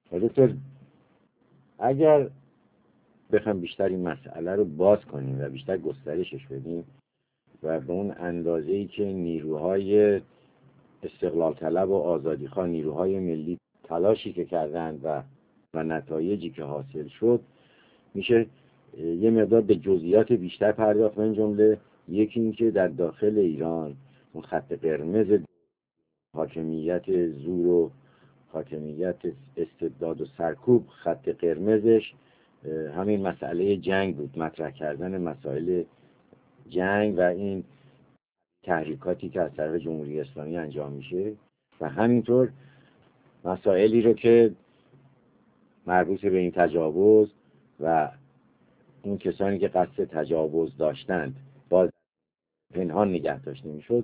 دکتر اگر بخوام بیشتر این مسئله رو باز کنیم و بیشتر گسترشش بدیم و به اون اندازه‌ای که نیروهای استقلال طلب و آزادیخواه، نیروهای ملی تلاشی که کردند و نتایجی که حاصل شد، میشه یه مقدار به جزئیات بیشتر پرداخت. من جمله یکی این که در داخل ایران اون خط قرمز حاکمیت زور و حاکمیت استبداد و سرکوب، خط قرمزش همین مسئله جنگ بود، مطرح کردن مسائل جنگ و این تحریکاتی که از طرف جمهوری اسلامی انجام میشه و همینطور مسائلی رو که مربوط به این تجاوز و اون کسانی که قصد تجاوز داشتند باز پنهان نگه داشته میشد.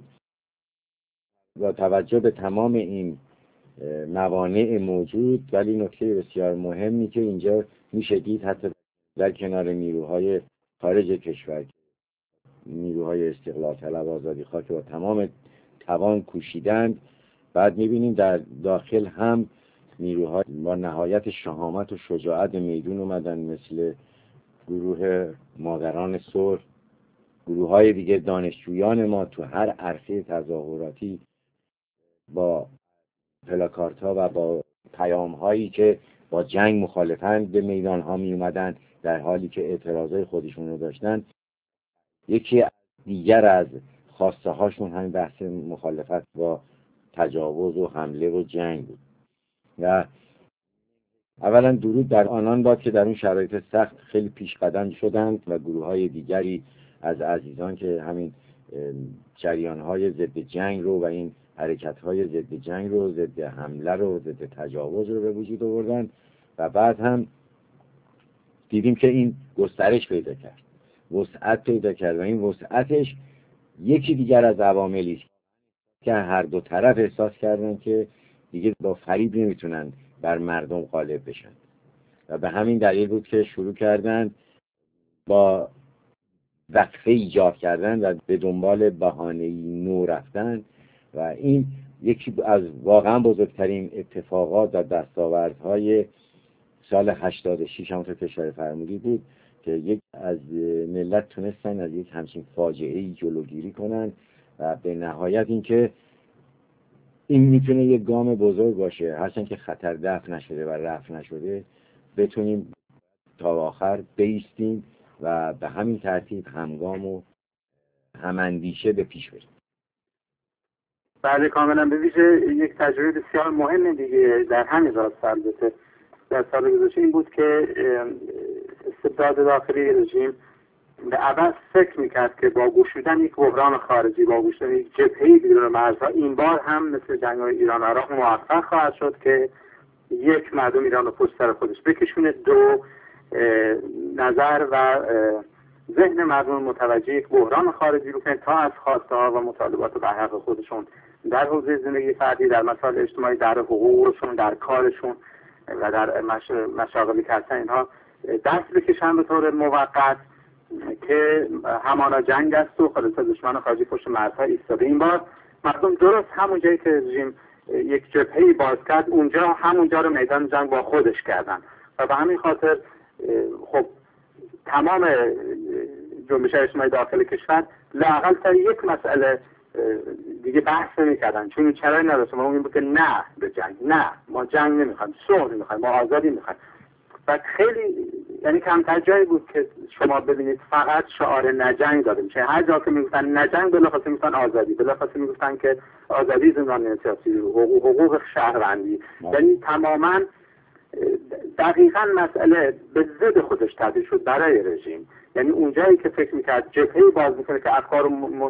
با توجه به تمام این موانع موجود، ولی نکته بسیار مهمی که اینجا میشه دید حتی در کنار نیروهای خارج کشور، نیروهای استقلال طلب آزادیخواه که با تمام توان کوشیدند، بعد میبینیم در داخل هم نیروهای با نهایت شهامت و شجاعت به میدون اومدن، مثل گروه مادران صلح، گروه های دیگه، دانشجویان ما تو هر عرصه تظاهراتی با پلاکارت ها و با پیام هایی که با جنگ مخالفند به میدان ها می اومدن، در حالی که اعتراضای خودشون رو داشتن. یکی دیگر از خواسته هاشون همین بحث مخالفت با تجاوز و حمله و جنگ بود. و اولا درود بر آنان باد که در اون شرایط سخت خیلی پیش قدم شدند و گروه های دیگری از عزیزان که همین جریان های ضد جنگ رو و این حرکت های ضد جنگ رو، ضد حمله رو، ضد تجاوز رو به وجود آوردن. و بعد هم دیدیم که این گسترش پیدا کرد، وسعت پیدا کرد و این وسعتش یکی دیگر از عواملی است که هر دو طرف احساس کردن که دیگه با فریب نمیتونن بر مردم غالب بشن و به همین دلیل بود که شروع کردن با وقفه ایجاد کردن و به دنبال بهانه‌ای نو رفتن. و این یکی از واقعا بزرگترین اتفاقات و دستاوردهای سال 86 همونطور که اشاره فرمودید بود که یک از ملت تونستن از یک همچین فاجعه‌ای جلوگیری کنن و به نهایت اینکه این میتونه یک گام بزرگ باشه، هرچند که خطر دفع نشده و رفع نشده، بتونیم تا آخر بایستیم و به همین ترتیب همگام و هماندیشه به پیش بریم. بله کاملا. به ویژه یک تجربه بسیار مهم دیگه در همین راستا البته در سال گذشته این بود که استبداد داخلی رژیم به عبث فکر میکرد که با گشودن یک بحران خارجی، با گشودن یک جبهه‌ای بیرون مرزها، این بار هم مثل جنگ‌های ایران و عراق موفق خواهد شد که یک، مردم ایران رو پشت سر خودش بکشونه، دو، نظر و ذهن مردم متوجه یک بحران خارجی رو کنه تا از خواسته ها و مطالبات و برحق خودشون در حوزه زندگی فردی، در مسائل اجتماعی، در حقوقشون، در کارشون و در مشاغلی که هستن اینها دست بکشن به طور موقت که همانا جنگ است و خلاص دشمن خارجی پشت مرزها ایستاده. این بار مردم درست همون جایی که رژیم یک جبهه‌ای باز کرد، همونجا رو میدان جنگ با خودش کردن و به همین خاطر خب تمام جنبش اجتماعی داخل کشور لااقل سر یک مسئله دیگه بحث نمی‌کردن، چون چرا نداشتن. ما میگیم که نه به جنگ، نه ما جنگ نمی‌خوایم، صلح می‌خوایم، ما آزادی می‌خوایم. و خیلی یعنی کمتر جایی بود که شما ببینید فقط شعار نجنگ داده میشه. هر جا که میگفتن نجنگ بلافاصله میگفتن آزادی، بلافاصله میگفتن که آزادی زندانیان سیاسی، حقوق شهروندی. یعنی تماما دقیقاً مسئله به ضد خودش تبدیل شد برای رژیم. یعنی اونجایی که فکر میکرد جبهه‌ای باز میکنه که افکار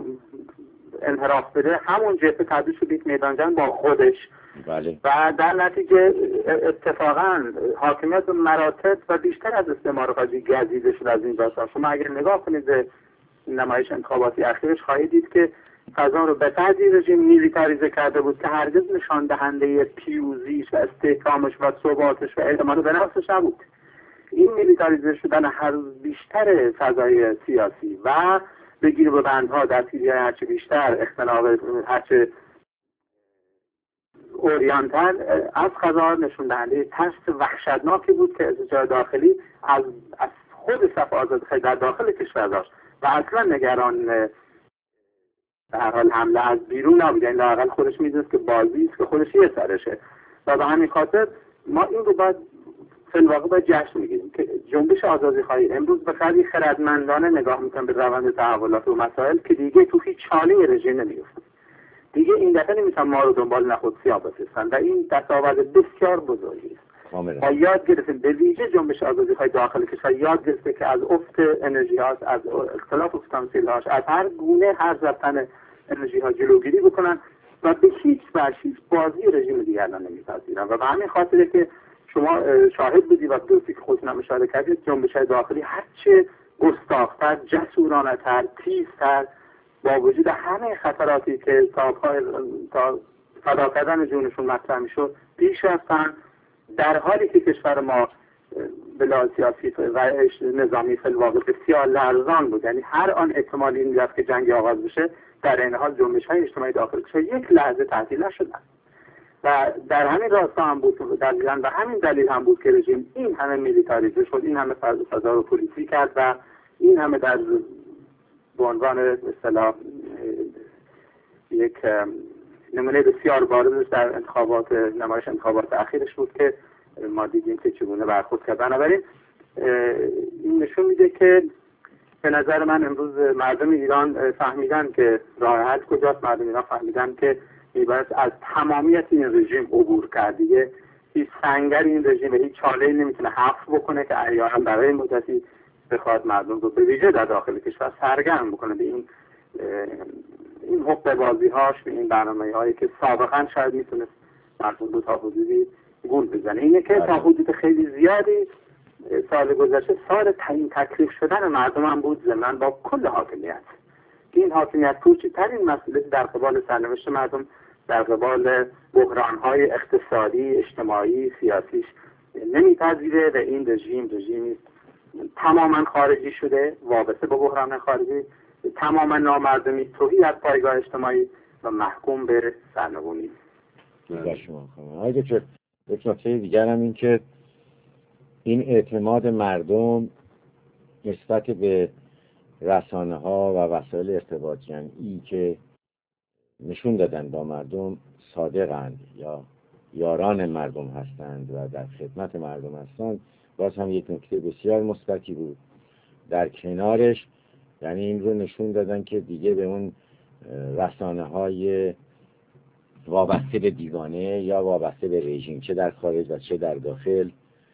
انحراف بده، همون جبهه تبدیل شد یک میدان جنگ با خودش. بله. و در نتیجه اتفاقا حاکمیت مراتب و بیشتر از استعمار خارجی گزیده شد از این داستان. شما اگر نگاه کنید به نمایش انتخاباتی اخیرش خواهید دید که فضا رو به قدری رژیم میلیتاریزه کرده بود که هرگز نشان دهنده پیروزیش و استحکامش و ثباتش و اعتماد به نفسش نبود. این میلیتاریزه شدن هر روز بیشتر فضای سیاسی و بگیر به بندها دستگیری هرچه بیشتر، اختناق هرچه اوریانتر از قضا نشون دهنده ترس وحشتناکی بود که ارتجاع داخلی از خود صف آزادیخواهی در داخل کشور داشت و اصلا نگران به هر حال حمله از بیرون نبود. یعنی لااقل خودش میدونست که بازی است که خودش یه سرشه و به همین خاطر ما این رو باید فی‌الواقع باید جشن میگیریم که جنبش آزادیخواهی امروز به قدری خردمندانه نگاه میکنه به روند تحولات و مسائل که دیگه تو هیچ چاله رژیم نمیفته. دیگه این دفعه نمیتونن ما رو دنبال نخود سیاه بفرستن و این دستاورد بسیار بزرگی است. ما یاد گرفتیم، به ویژه جنبش آزادیخواهی داخل کشور یاد گرفته که از افت انرژی هاست، از اختلاف پتانسیل هاش، از هر گونه هر رفتن انرژی ها جلوگیری بکنن و به هیچ وجه بازی رژیم دیگران نمیپذیرن و به همین خاطره که شما شاهد بودی و دوستی که خودتون هم اشاره کردید جنبش داخلی هرچه گستاخ‌تر، جسورانه‌تر، تیزتر با وجود همه خطراتی که تا فدا کردن جونشون مطرح میشد پیش رفتن، در حالی که کشور ما به لحاظ سیاسی و نظامی فی‌الواقع بسیار لرزان بود. یعنی هر آن احتمالی این می‌رفت که جنگ آغاز بشه در این حال جنبش‌های اجتماعی داخل کشور یک لحظه تعطیل نشدن و در همین راستا هم بود و همین دلیل هم بود که رژیم این همه میلیتاریزه شد، این همه فضا رو پلیسی کرد و این همه در به عنوان اصطلاح یک نمونه بسیار بارزش در نمایش انتخابات اخیرش بود که ما دیدیم که چگونه برخورد کرد. بنابراین این نشون میده که به نظر من امروز مردم ایران فهمیدن که راه حل کجاست. مردم ایران فهمیدن که میباید از تمامیت این رژیم عبور کرد. دیگه هیچ سنگر این رژیم و هیچ چاله‌ای نمیتونه حفظ بکنه که احیانا برای مدتی بخواد مردم رو به ویژه در داخل کشور سرگرم بکنه به این حقوق بازی هاش، به این برنامه هایی که سابقا شاید میتونست مردم رو تا حدودی گول بزنه. اینه که تا حدود خیلی زیادی سال گذشته سال تعیین تکلیف شدن مردم هم بود ضمن با کل حاکمیت که این حاکمیت کوچکترین مسئولیت در قبال سرنوشت مردم، در قبال بحران‌های اقتصادی، اجتماعی، سیاسیش نمیپذیره و این رژیمی تماما خارجی شده، وابسته به بحران خارجی، تماما نامردمی، توهی از پایگاه اجتماعی و محکوم به سرنگونی. یک نکته دیگر هم این که این اعتماد مردم نسبت به رسانه ها و وسایل ارتباط جمعی که نشون دادن با مردم صادقند یا یاران مردم هستند و در خدمت مردم هستند، باز هم یک نکته بسیار مثبتی بود. در کنارش یعنی این رو نشون دادن که دیگه به اون رسانه های وابسته به دیوانه یا وابسته به رژیم، چه در خارج و چه در داخل،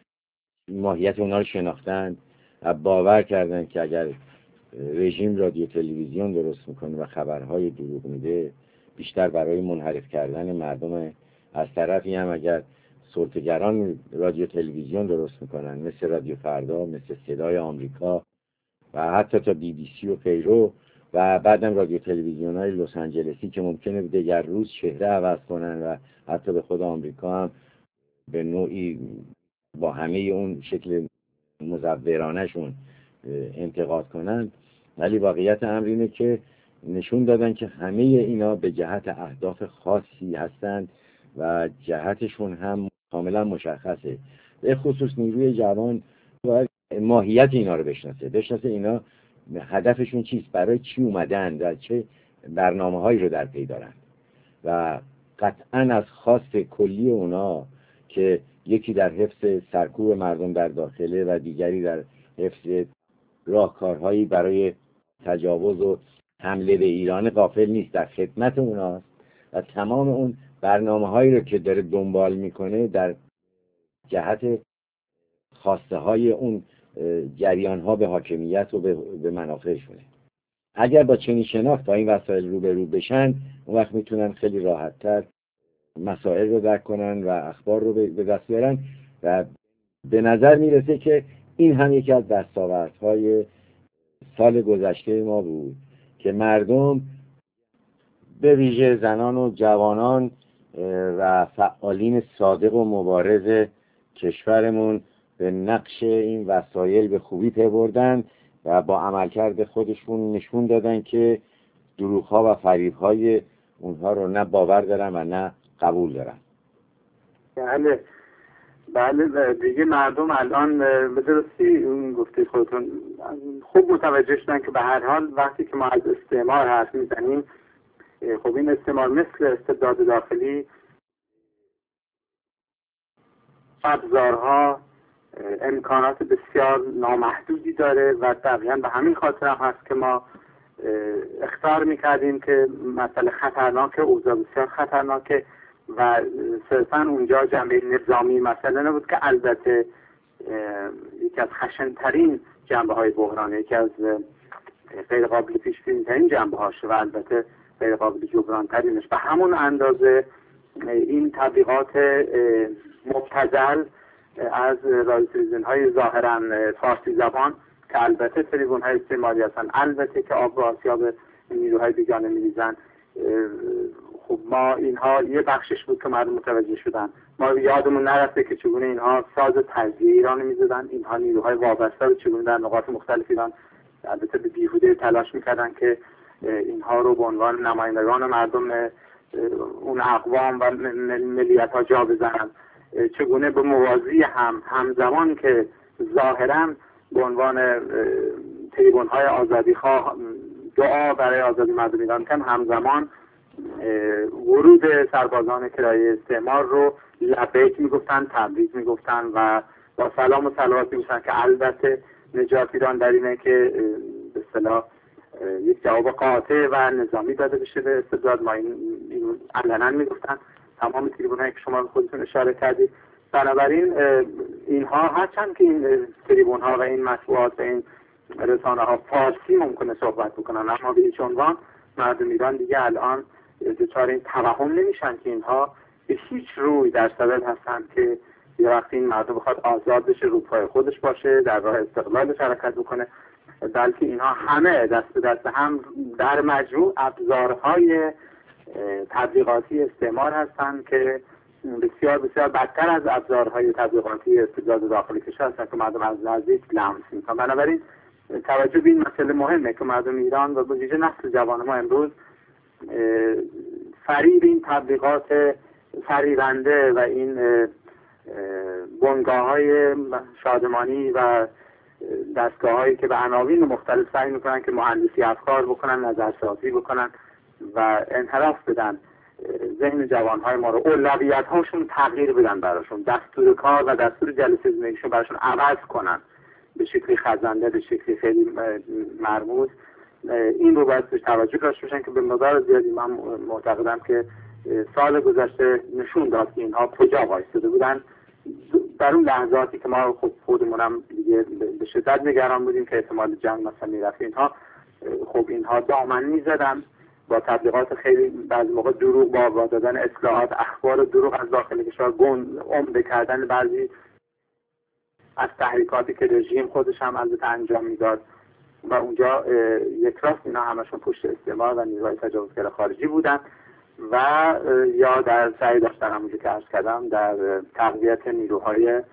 ماهیت اونا رو شناختن و باور کردن که اگر رژیم رادیو تلویزیون درست میکنه و خبرهای دروغ میده بیشتر برای منحرف کردن مردم، از طرفی هم اگر سلطه‌گران رادیو تلویزیون درست میکنن مثل رادیو فردا، مثل صدای آمریکا و حتی تا BBC و غیره و بعدم رادیو تلویزیون های لس آنجلسی که ممکنه دیگر روز چهره عوض کنن و حتی به خود آمریکا هم به نوعی با همه اون شکل مزورانشون انتقاد کنن، ولی واقعیت امر اینه که نشون دادن که همه اینا به جهت اهداف خاصی هستند و جهتشون هم کاملا مشخصه. به خصوص نیروی جوان باید ماهیت اینا رو بشناسه اینا هدفشون چیست، برای چی اومدن و چه برنامه‌هایی رو در پی دارن و قطعاً از خواست کلی اونا که یکی در حفظ سرکوب مردم در داخله و دیگری در حفظ راهکارهایی برای تجاوز و حمله به ایران غافل نیست، در خدمت اوناست و تمام اون برنامه‌هایی رو که داره دنبال میکنه در جهت خواسته های اون جریان ها به حاکمیت و به منافعشونه. اگر با چنین شناخت با این وسایل روبرو بشن اون وقت میتونن خیلی راحت‌تر مسائل رو درک کنن و اخبار رو به دست بیارن و به نظر میرسه که این هم یکی از دستاوردهای سال گذشته ما بود که مردم به ویژه زنان و جوانان و فعالین صادق و مبارز کشورمون به نقش این وسایل به خوبی پی بردن و با عملکرد خودشون نشون دادن که دروغ‌ها و فریب‌های اونها رو نه باور دارن و نه قبول دارن. بله بله دیگه مردم الان به درستی اون گفته خودتون خوب متوجه شدن که به هر حال وقتی که ما از استعمار حرف میزنیم، خب این استعمار مثل استبداد داخلی ابزارها امکانات بسیار نامحدودی داره و دقیقا به همین خاطر هم هست که ما اخطار میکردیم که مسئله خطرناک، اوضاع بسیار خطرناکه و صرفا اونجا جنبه نظامی مسئله نبود که البته یکی از خشنترین جنبه های بحرانه، یکی از غیر قابل پیش بینی ترین جنبه هاشه و البته غیر قابل جبران ترینش. به همون اندازه این تبلیغات مبتذل از رادیو تلویزیون های ظاهرا فارسی زبان که البته تلویزیون های استعماری هستن، البته که آب و آسیاب نیروهای بیگانه میریزن، خب ما اینها یه بخشش بود که مردم متوجه شدن. ما یادمون نرفته که چگونه اینها ساز تجزیه ایران میزدن، اینها نیروهای وابسته رو چگونه در نقاط مختلف ایران البته به بیهوده تلاش میکردن که اینها رو به عنوان نمایندگان مردم اون اقوام و ملیت ها جا بزنن، چگونه به موازی همزمان که ظاهرا به عنوان تریبون های آزادی خواه دعا برای آزادی مردم ایران کردن، همزمان ورود سربازان کرایه استعمار رو لبیک میگفتن، تبریک میگفتن و با سلام و صلوات میگفتن که البته نجات ایران در اینه که به اصطلاح یک جواب قاطع و نظامی داده بشه به استبداد. ما این علنا میگفتن تمام تریبون‌هایی که شما خودتون اشاره کردید. بنابراین اینها هرچند که این تریبون‌ها و این مطبوعات و این رسانه‌ها فارسی ممکنه صحبت بکنن، اما به هیچ عنوان مردم ایران دیگه الان دچار این توهم نمیشن که اینها به هیچ روی در صدد هستن که یه وقتی این مردم بخواد آزاد بشه، رو پای خودش باشه، در راه استقلالش حرکت بکنه، بلکه اینها همه دست به دست هم در مجموع ابزارهای تبلیغاتی استعمار هستند که بسیار بسیار بدتر از ابزارهای تبلیغاتی استبداد داخلی کشور هستند که مردم از نزدیک لمس میکنن. بنابراین توجه به این مسئله مهمه که مردم ایران و به ویژه نسل جوان ما امروز فریب این تبلیغات فریبنده و این بنگاه‌های شادمانی و دستگاه‌هایی که به عناوین مختلف سعی میکنن که مهندسی افکار بکنن، نظرسازی بکنن و انحراف بدن ذهن جوانهای ما رو، اولویت‌هاشون تغییر بدن براشون، دستور کار و دستور جلسه زندگیشون براشون عوض کنن به شکلی خزنده، به شکلی خیلی مرموز. این رو باید بهش توجه داشته باشن که به مقدار زیادی من معتقدم که سال گذشته نشون داد که اینها کجا وایساده بودن. در اون لحظاتی که ما خودمونم دیگه به شدت نگران بودیم که احتمال جنگ مثلا میرفت، اینها دامن میزدن با تبلیغات خیلی بعضی موقع دروغ، با دادن اطلاعات اخبار دروغ از داخل کشور، عمده کردن بعضی از تحریکاتی که رژیم خودش هم البته انجام میداد و اونجا یک راست اینا همشون پشت استعمار و نیروهای تجاوزگر خارجی بودن و یا در سعی داشتن همونجا که عرض کردم در تقویت نیروهای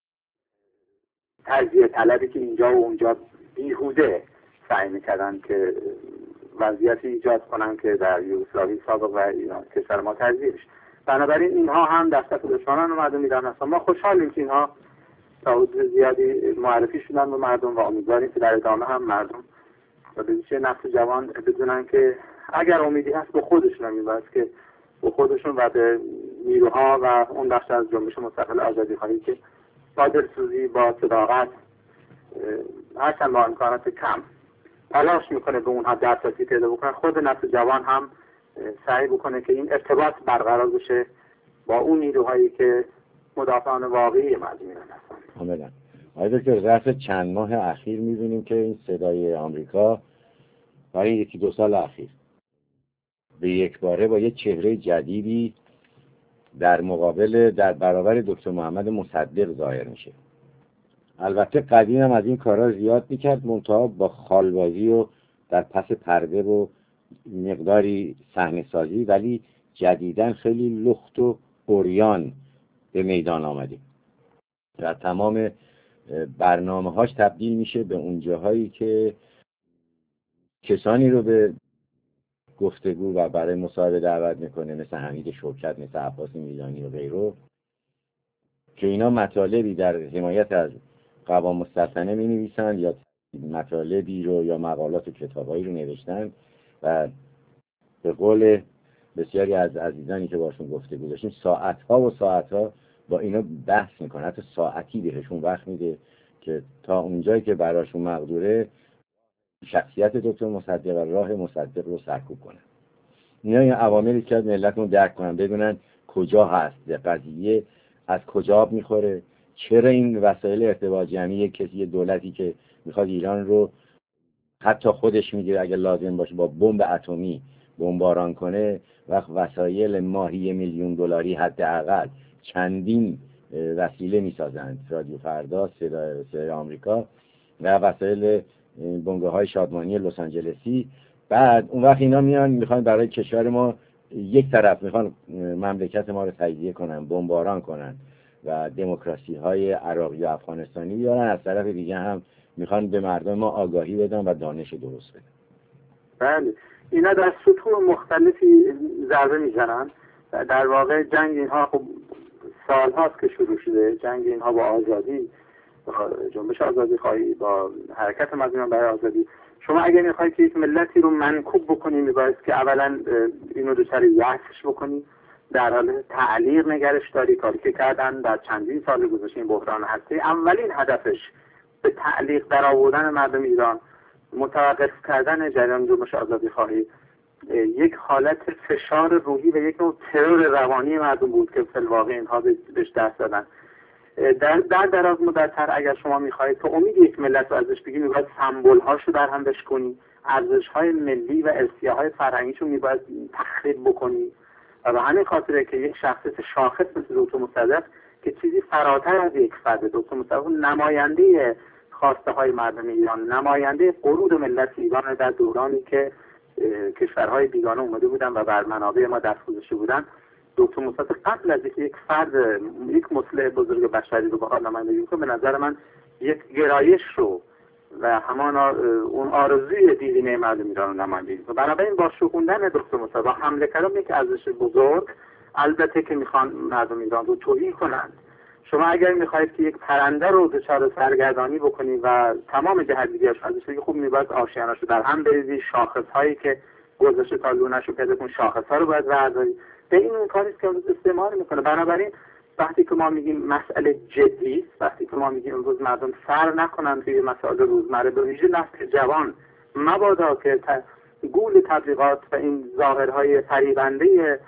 تجزیه طلبی که اینجا و اونجا بیهوده سعی میکردن که وضعیتی ایجاد کنن که در یوگسلاوی سابق و ایران کشور ما تجزیه بشه. بنابراین اینها هم دستک دشمنان مردم ایران هستن. ما خوشحالیم که اینها تا حدود زیادی معرفی شدن به مردم و امیدواریم که در ادامه هم مردم و به ویژه نسل جوان بدونن که اگر امیدی هست به خودشون هم میباید که به خودشون و به نیروها و اون بخش از جنبش مستقل آزادی خواهی که با دلسوزی، با صداقت، هرچند با امکانات کم تلاش میکنه به اونها دسترسی پیدا بکنن، خود نسل جوان هم سعی بکنه که این ارتباط برقرار بشه با اون نیروهایی که مدافعان واقعی مردم ایران هستن. کاملا. آقای دکتر، ظرف چند ماه اخیر می‌بینیم که این صدای آمریکا برای یکی دو سال اخیر به یک باره با یه چهره جدیدی در برابر دکتر محمد مصدق ظاهر میشه. البته قدیم هم از این کارا زیاد میکرد، منتها با خالبازی و در پس پرده و مقداری صحنه سازی، ولی جدیداً خیلی لخت و عریان به میدان آمده. در تمام برنامه‌هاش تبدیل میشه به اون جاهایی که کسانی رو به گفتگو و برای مصاحبه دعوت میکنه، مثل حمید شوکت، مثل عباس میدانی و غیره، که اینا مطالبی در حمایت از قوام السلطنه می نویسند یا مطالبی رو یا مقالات و کتابایی رو نوشتن و به قول بسیاری از عزیزانی که باشون گفتگو داشتیم ساعتها و ساعتها با اینا بحث میکنه، حتی ساعتی بهشون وقت میده که تا اونجایی که براشون مقدوره شخصیت دکتر مصدق و راه مصدق رو سرکوب کنن. اینا این عواملی که ملتمون درک کنن، بدونن کجا هست قضیه، از کجا میخوره، چرا این وسایل ارتباط جمعی یه دولتی که میخواد ایران رو حتی خودش میگیره اگه لازم باشه با بمب اتمی بمباران کنه، وقت وسایل ماهی $1,000,000 حداقل چندین وسیله میسازند، رادیو فردا، صدای آمریکا و وسایل بنگاه های شادمانی لس آنجلسی. بعد اون وقت اینا میان میخوان برای کشور ما یک طرف میخوان مملکت ما رو تجزیه کنن، بمباران کنن و دموکراسی های عراقی و افغانستانی بیارن، از طرف دیگه هم میخوان به مردم ما آگاهی بدن و دانش درست بدن. بله، اینا در سطوح مختلفی ضربه میزنن. در واقع جنگ اینها خب سال هاست که شروع شده، جنگ اینها با آزادی، با جنبش آزادی خواهی، با حرکت مردم برای آزادی. شما اگر میخواید که یک ملتی رو منکوب بکنی، میباید که اولا اینو دچار یأسش بکنی، در حال تعلیق نگرش داری، کاری که کردن در چندین سال گذشته این بحران هستی. اولین هدفش به تعلیق در آوردن مردم ایران، متوقف کردن جریان جنبش آزادی خواهی، یک حالت فشار روحی و یک نوع ترور روانی مردم بود که فی الواقع اینها بهش دست دادن. در دراز مدت‌تر اگر شما میخواهید تو امید یک ملت رو ازش بگی، میباید سمبول‌هاشو در هم بشکنی، ارزش‌های ملی و ارثیه‌های فرهنگیشو میباید تخریب بکنی. و به همین خاطره که یک شخصیت شاخص مثل دکتر مصدق که چیزی فراتر از یک فرد، دکتر مصدق نماینده خواسته های مردم ایران، نماینده غرور ملت ایران در دورانی که کشورهای بیگانه اومده بودن و بر منابع ما دست گذاشته بودن. دکتر مصدق قبل از یک فرد، یک مصلح بزرگ بشری رو بخواد نمایندگی کنه، به نظر من یک گرایش رو و همان اون آرزوی دیرینه مردم ایران رو نمایندگی کنه. بنابراین با شکوندن دکتر مصدق حمله کردن یک ارزش بزرگ، البته که میخوان مردم ایران رو توهین کنند. شما اگر میخواهید که یک پرنده رو دچار سرگردانی بکنی و تمام جهت‌دیدی‌اش ازش بگی، خوب میباید آشیاناشو در هم بریزی، شاخص‌هایی که گذاشته تا لونه‌شو پیدا کن، شاخص‌ها رو باید برداری. به این اون کاریه که امروز استعمار میکنه. بنابراین وقتی که ما میگیم مسئله جدی، وقتی که ما میگیم امروز مردم سر نکنن توی مسائل روزمره، به ویژه نسل جوان، مبادا که گول تبلیغات و این ظاهرهای فریبنده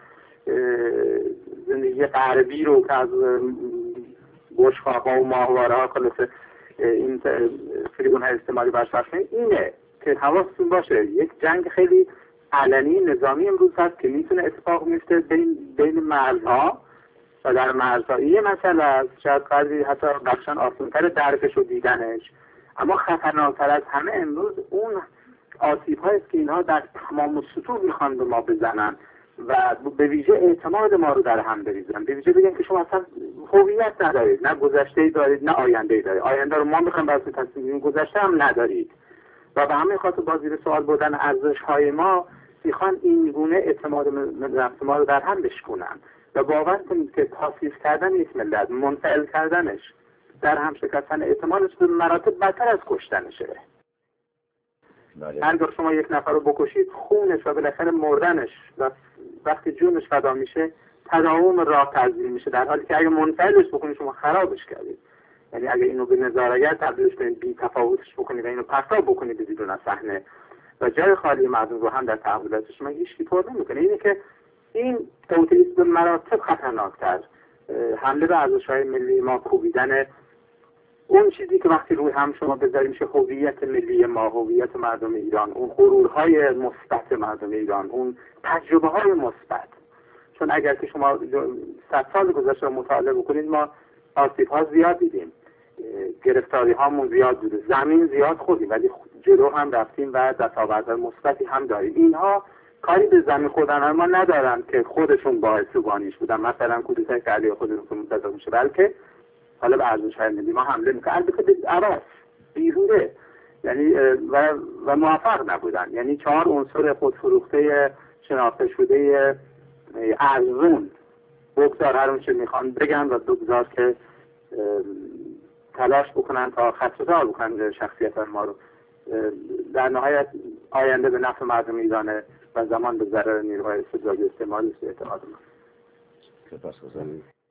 زندگی غربی رو که از بشقاب‌ها و ماهواره‌ها خلاصه این فریبون‌های استعماری برش اینه که حواستون باشه یک جنگ خیلی علنی نظامی امروز هست که میتونه اتفاق میفته بین مرزها و در مرزها. این مسئله است، شاید قدری حتی بخشن آسان‌تر درکش و دیدنش، اما خطرناکتر از همه امروز اون آسیب‌هایی است که اینها در تمام سطوح میخوان به ما بزنن و به ویژه اعتماد ما رو در هم بریزن. به ویژه بگن که شما اصلا هویت ندارید، نه گذشته‌ای دارید نه آینده‌ای دارید. آینده رو ما میخوایم برای تصمیم بگیریم، گذشته هم ندارید. و به همین خاطر با زیر سوال بردن ارزش‌های ما میخوان این گونه اعتماد ملت ما رو در هم بشکنن. و باور کنید که تاسیس کردن یک ملت، منفعل کردنش، در هم شکستن اعتمادش به مراتب بدتر از کشتنشه. هرگاه شما یک نفر رو بکشید، خونش و بالاخره مردنش و وقتی جونش فدا میشه تداوم راه تضمین میشه، در حالی که اگه منفعلش بکنید شما خرابش کردید. یعنی اگه اینو به نظارگر تبدیلش کنید، بی تفاوتش بکنید و اینو پرتاب بکنید به بیرون از صحنه و جای خالی مردم رو هم در تحولات شما هیچکی پر نمیکنه. اینه که این توطئه به مراتب خطرناکتر، حمله به ارزش‌های ملی ما، کوبیدن اون چیزی که وقتی روی هم شما بذارید میشه هویت ملی ما، هویت مردم ایران، اون غرورهای مثبت مردم ایران، اون تجربه‌های مثبت. چون اگر که شما 100 سال گذشته رو مطالعه بکنید، ما آسیب‌ها زیاد دیدیم، گرفتاری هامون زیاد بوده، زمین زیاد خوردیم ولی جلو هم رفتیم و دستاوردهای مثبتی هم داریم. اینها کاری به زمین خوردن ما ندارن که خودشون باعث بانیش بودن، مثلا کودتای که علیه خودمون منتظر میشه، بلکه حالا به ارزش‌های ملی ما حمله میکنه، البته به عوض بیهوده، یعنی و موفق نبودن. یعنی 4 عنصر خودفروخته شناخته شده ارزون، بگذار هر اونچه میخوان بگن و بگذار که تلاش بکنن تا خدشه‌دار بکنن شخصیت ما رو. در نهایت آینده به نفع مردم ایرانه و زمان به ضرر نیروهای استبدادی استعماری است اعتقاد من. سپاسگزارم.